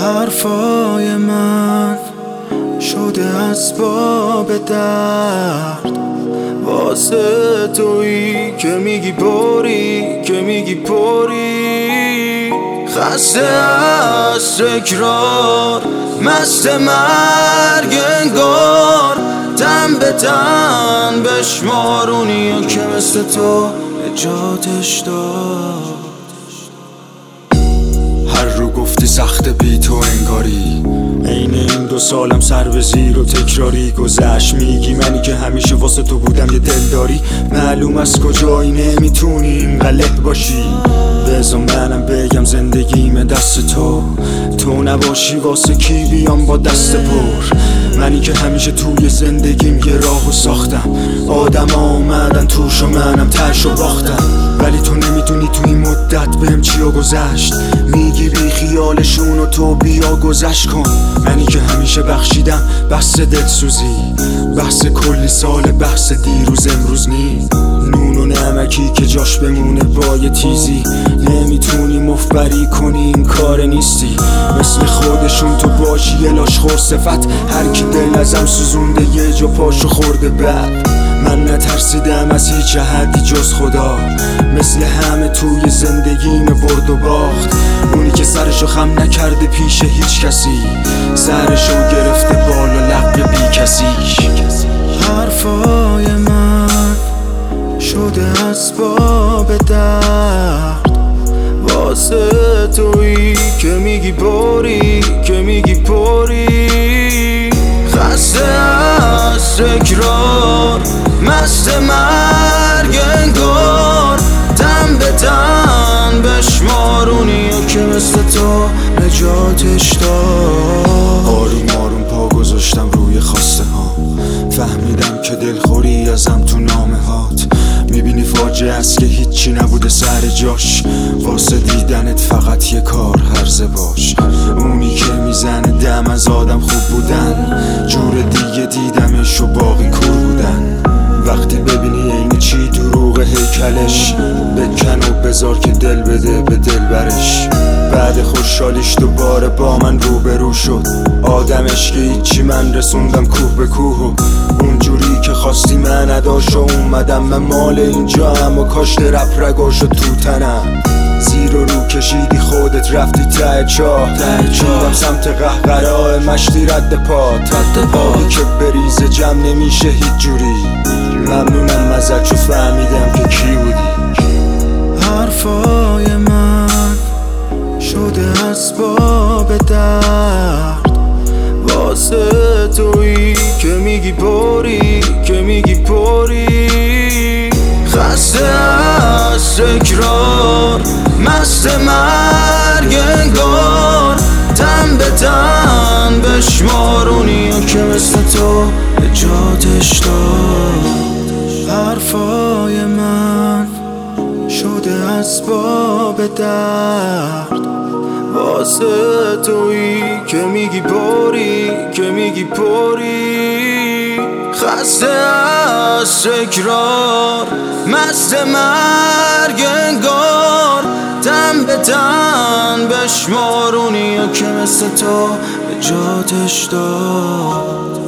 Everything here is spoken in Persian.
حرفای من شده اسباب درد واسه تویی که میگی پری که میگی پری. خسته از تکرار مست مرگ انگار تن به تن بشمارونی که مثل تو نجاتش داد. هر رو گفتی سخت بی تو انگاری عین این 2 سالم سر به زیر و تکراری گذشت. میگی منی که همیشه واسه تو بودم یه دلداری. معلوم از کجایی نمیتونی اینقدر باشی. بذار منم بگم زندگیم دست تو نباشی واسه کی بیام با دست پر. منی که همیشه توی زندگیم یه راهو ساختم. آدم آمدن توش و منم تش و باختم. ولی تو نمیدونی تو این مدت بهم چیا گذشت. میگی بی خیالشون و تو بیا گذشت کن. منی که همیشه بخشیدم بحث دلسوزی، بحث کلی سال، بحث دیروز امروز نی. نون و نمکی که جاش بمونه با یه تیزی. نمیتونی مفبری کنی این کار نیستی. مثل خودشون تو باشی یه لاشخور صفت. هر کی دل ازم سوزونده یه جا پاشو خورده بد. من نترسیدم از هیچ حدی جز خدا. مثل همه توی زندگیم برد و باخت. اونی که سرشو خم نکرده پیش هیچ کسی، سرشو گرفته بالا لق بی کسی. حرفای من شده اسباب درد واسه تویی که میگی پری که میگی پری. خسته از تکرار مست مرگ انگار تن به تن بشمارونی که مثل تو نجاتش داد. آروم آروم پا گذاشتم روی خواسته ها. فهمیدم که دلخوری ازم تو نامه هات. میبینی فاجعه است که هیچی نبوده سر جاش. واسه دیدنت فقط یه کار هرزه باش. اونی که میزنه دم از آدم خوب بودن. جور دیگه دیدمش و باقی کور بودن. وقتی ببینی این چی دروغ هیکلش، بکن و بذار که دل بده به دل برش. بعد خوشحالیش دوباره با من روبرو شد. آدمش که هیچی من رسوندم کوه به کوه. و اونجوری که خواستی من نداشت و اومدم من مال اینجا هم و کاشت رپ رگاشو تو تنم. زیر و رو کشیدی خودت رفتی ته چاه. میدم سمت قهقرای مشتی رد پات. آبی که بریزه جمع نمیشه هیچ جوری. ممنونم ازت چون فهمیدم که کی بودی. حرفای من شده اسباب درد واسه تویی که میگی پری که میگی پری. خسته از تکرار مست مرگ انگار تن به تن بشمارونی که مثل تو نجاتش داد. حرفای من شده اسباب درد واسه تویی که میگی پری که میگی پری. خسته از تکرار مست مرگ انگار تن به تن بشمارونی که مثل تو نجاتش داد.